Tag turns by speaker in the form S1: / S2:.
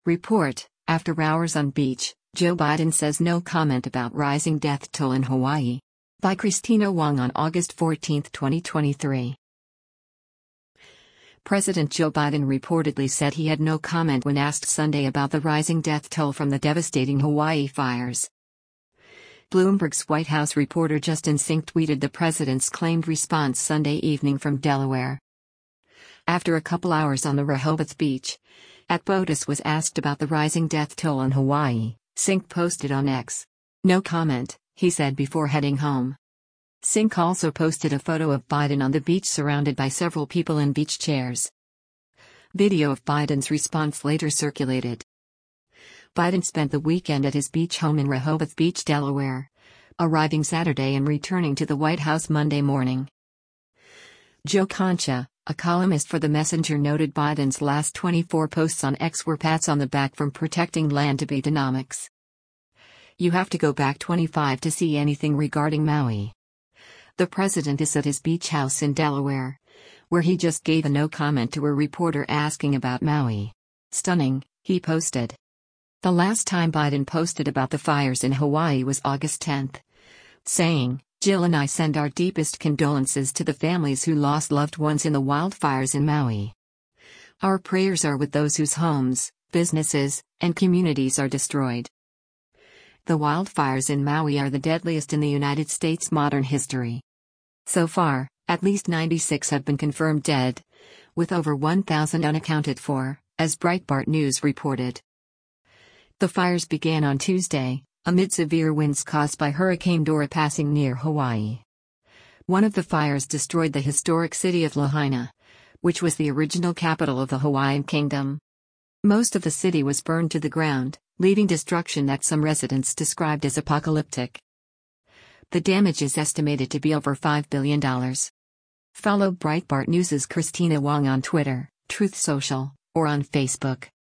S1: Report, after hours on beach, Joe Biden says no comment about rising death toll in Hawaii. By Christina Wong on August 14, 2023. President Joe Biden reportedly said he had no comment when asked Sunday about the rising death toll from the devastating Hawaii fires. Bloomberg's White House reporter Justin Sink tweeted the president's claimed response Sunday evening from Delaware. After a couple hours on the Rehoboth beach, at Botus was asked about the rising death toll in Hawaii, Sink posted on X. "No comment," he said before heading home. Sink also posted a photo of Biden on the beach surrounded by several people in beach chairs. Video of Biden's response later circulated. Biden spent the weekend at his beach home in Rehoboth Beach, Delaware, arriving Saturday and returning to the White House Monday morning. Joe Concha, a columnist for The Messenger, noted Biden's last 24 posts on X were pats on the back from protecting land to Bidenomics. "You have to go back 25 to see anything regarding Maui." The president is at his beach house in Delaware, where he just gave a no comment to a reporter asking about Maui. "Stunning," he posted. The last time Biden posted about the fires in Hawaii was August 10, saying, "Jill and I send our deepest condolences to the families who lost loved ones in the wildfires in Maui. Our prayers are with those whose homes, businesses, and communities are destroyed." The wildfires in Maui are the deadliest in the United States' modern history. So far, at least 96 have been confirmed dead, with over 1,000 unaccounted for, as Breitbart News reported. The fires began on Tuesday, amid severe winds caused by Hurricane Dora passing near Hawaii. One of the fires destroyed the historic city of Lahaina, which was the original capital of the Hawaiian Kingdom. Most of the city was burned to the ground, leaving destruction that some residents described as apocalyptic. The damage is estimated to be over $5 billion. Follow Breitbart News' Christina Wong on Twitter, Truth Social, or on Facebook.